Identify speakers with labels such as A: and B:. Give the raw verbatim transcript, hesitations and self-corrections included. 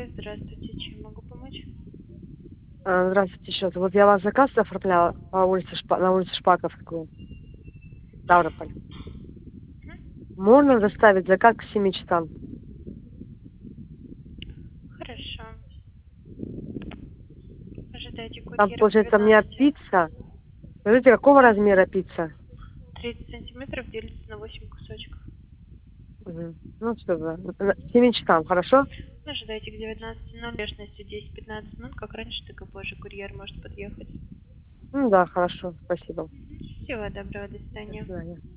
A: первый. Здравствуйте. Чем могу помочь?
B: А, Здравствуйте еще раз. Вот я вас заказ оформляла по улице Шпа- на улице Шпаковскую, Ставрополь. Можно доставить заказ к семи часам?
A: Хорошо. Ожидайте
B: Там,
A: курьера к
B: получается, у меня
A: девятнадцати.
B: пицца. Скажите, какого размера пицца?
A: тридцать сантиметров делится на восемь кусочков.
B: Мгм. Ну, что за... К семи часам, хорошо?
A: Ожидайте к девятнадцати ноль, точностью десять-пятнадцать минут, как раньше, так и позже курьер может подъехать.
B: Ну да, хорошо, спасибо.
A: Всего доброго, до
B: До
A: свидания.
B: свидания.